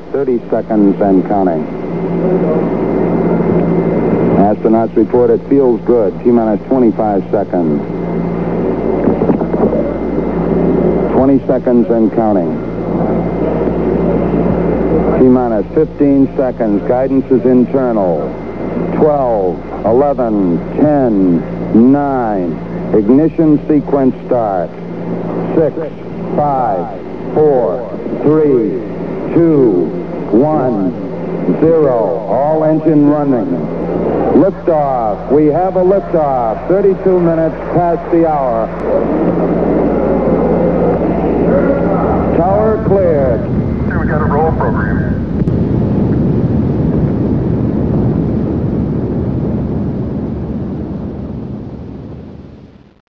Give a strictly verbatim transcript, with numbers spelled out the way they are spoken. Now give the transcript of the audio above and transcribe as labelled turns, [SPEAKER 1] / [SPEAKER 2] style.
[SPEAKER 1] thirty seconds and counting. Astronauts report it feels good. T-minus twenty-five seconds. twenty seconds and counting. T-minus fifteen seconds. Guidance is internal. twelve, eleven, ten, nine. Ignition sequence starts. six, five, four, three, two, one, zero. All engine running. Liftoff. We have a liftoff. thirty-two minutes past the hour.